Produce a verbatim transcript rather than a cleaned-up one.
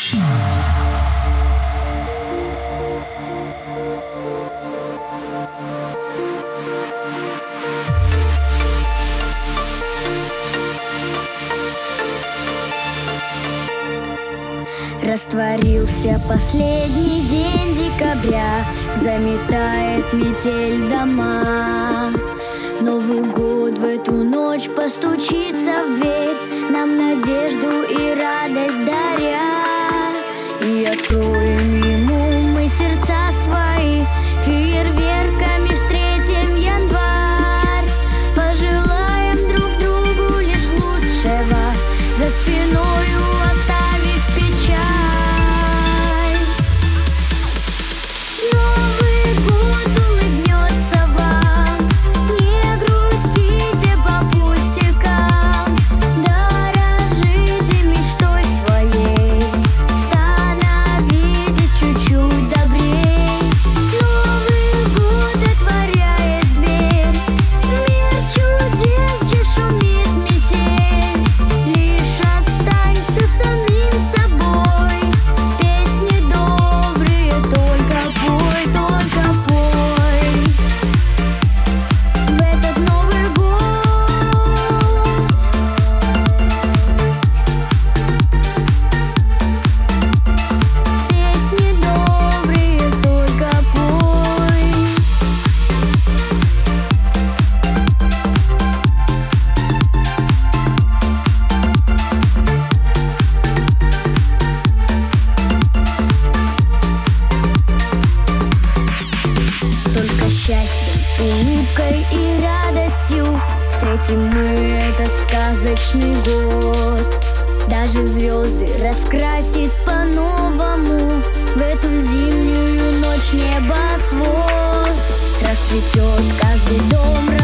Растворился последний день декабря, заметает метель дома. Новый год в эту ночь постучится в дверь, нам надежду и радость даря. И откроем ему мы сердца свои, фейерверками встретим январь. Пожелаем друг другу лишь лучшего, за спиною оставив печаль. Новый год улыбнется вам, не грустите по пустякам, дорожите мечтой своей, становитесь чуть-чуть добрей. Новый год отворяет дверь, в мир чудес, где шумит метель. Лишь останься самим собой, песни добрые только пой, только пой. В этот Новый год песни добрые только пой. Только счастьем, улыбкой и радостью встретим мы этот сказочный год. Даже звезды раскрасит по-новому в эту зимнюю ночь небосвод. Расцветет каждый дом,